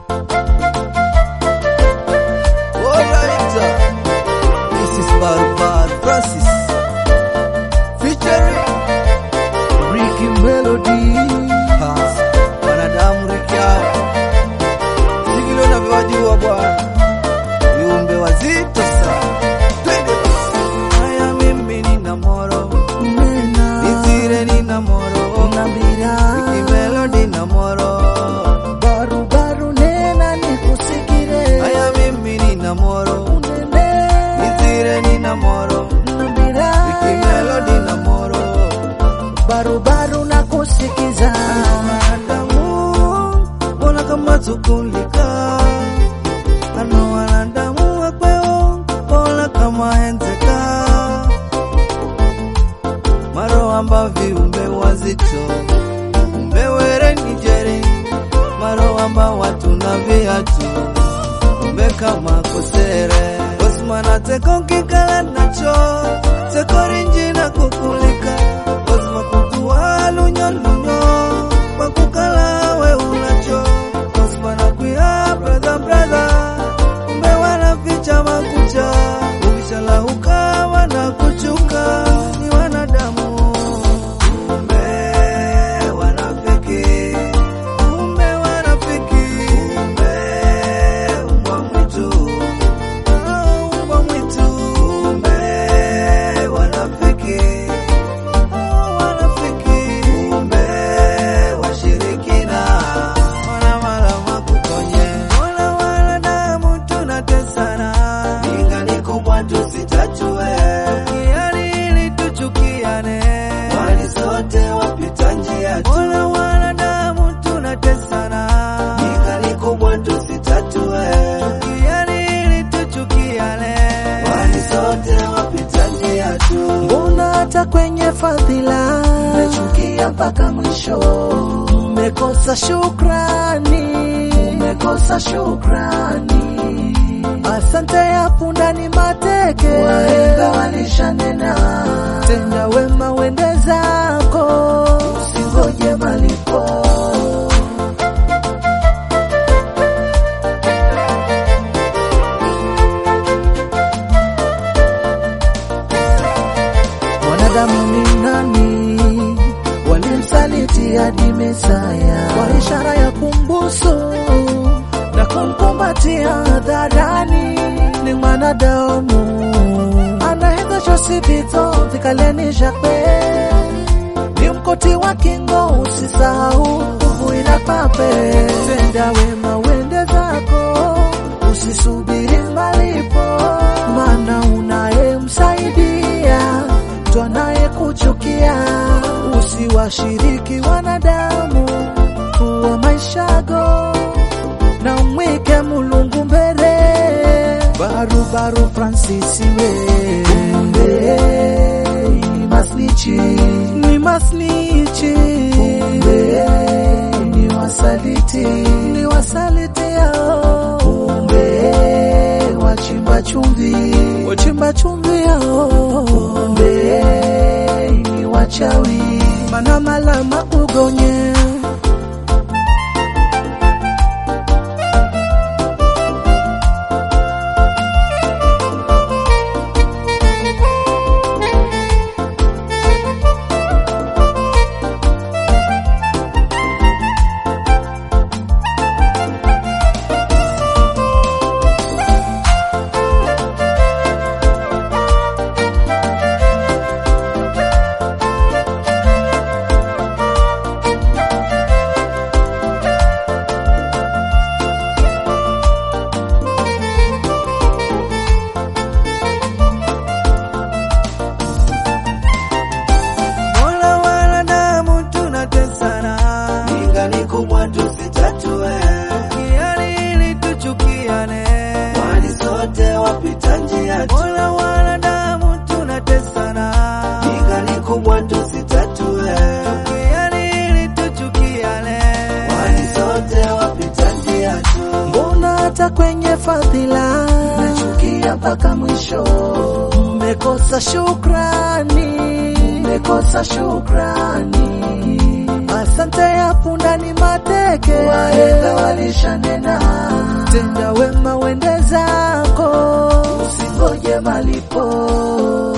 Francis featuring Ricky Melody. Wanadamu Ricky Sigilo na viwajua bwana, viumbe wazito sana. Twende basi. Haya mimi nina moro, Izire nina moro, Ricky Melody na moro, baru baru nena nikusikire. haya mimi nina moro, Izire nina moro, Ricky Melody na moro, baru baru na kusikiza. wanadamu mbona kama tukulika, ano wanadamu wakweo mbona kama enzeka, maro amba viumbe wazito, umbe were nijere, maro amba watu na viatu, umbe kama kosere, osmana teko kikala nacho, teko rinji na kukulika, osma kukuwa lunyo lunyo, wakukala we unacho, osma na kuya brother brother, umbe wana ficha makucha, ukishala ukawa na kuchuka, ni wanadamu, umbe wanafiki, umbe wanafiki, umbe umbwa mwitu, umbwa mwitu, umbe wanafiki, wanafiki, umbe washirikina, wanamala makukonye, wanadamu tunatesana, ingani kubwa tusitatue, tukiani ili tuchukiane, wali sote wapita njia tu, wanadamu tunatesana, ingani kubwa tusitatue, tukiani ili tuchukiane, wali sote wapita njia tu. Mbona hata kwenye fadhila umechukia mpaka mwisho? Umekosa shukrani, umekosa shukrani. Asante ya punda ni mateke, wahenga walishanena. Tenda wema wende zako, usingoje malipo. Wanadamu ni nani? Walimsaliti hadi Mesaya kwa ishara ya kumbusu na kumkumbatia hadharani. Ni mwanadamu anaenda chosibito vikaleni jakpe, ni mkoti wa kingo, usisahau kuvuila pape. Tenda wema wende zako, usisubiri malipo, maana unaye msaidia tuanaye kuchukia. Usiwashiriki wanadamu kuwa maishago, na mwike Mulungu mbele. Baru baru Francis we umbe ni masnichi, ni masnichi, umbe ni wasaliti, ni wasaliti yao, umbe wachimba chumvi, wachimba chumvi yao, umbe ni wachawi, mana malama ugonye. Kwenye fadhila umechukia mpaka mwisho, umekosa shukrani, umekosa shukrani. Asante ya punda ni mateke, wahenga walishanena. tenda wema wende zako, usingoje malipo.